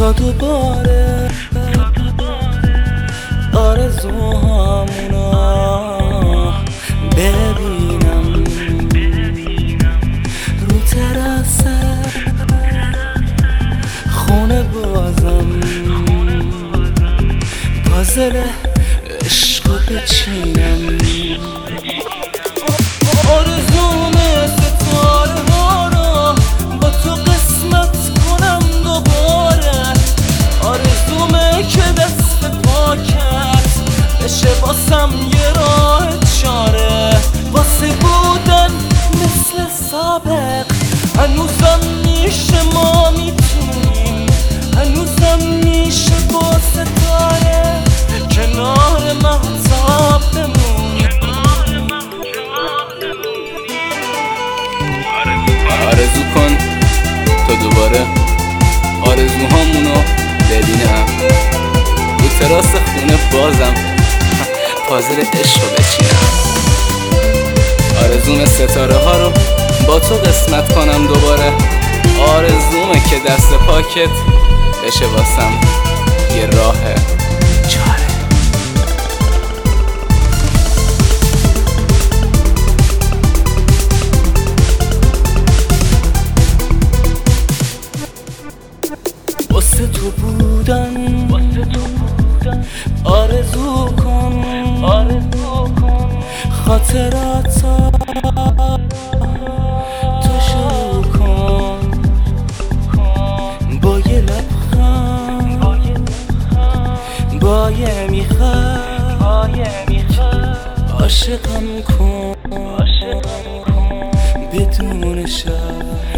تا دوباره آرزوهامونو ببینم رو تراسه خونه بازم پازل عشقو بچینم آرزومه ستاره ها رو با تو قسمت کنم دوباره آرزومه که دست پاکت بشه واسم یه راه چاره واسه بودن مثل سابق هنوزم میشه ما میتونیم هنوزم میشه با ستاره کنار مهتاب بمونیم آرزو کن تا دوباره آرزوهامونو ببینم رو تراس خونه بازم پازل عشقو بچینم آرزوم ستاره ها رو با تو قسمت کنم دوباره آرزومه که دست پاکت بشه واسم یه راه چاره واسه تو بودن آرزو کن خاطراتا تو شروع کن با یه لبخند با یه میخواد عاشقم کن بدون شب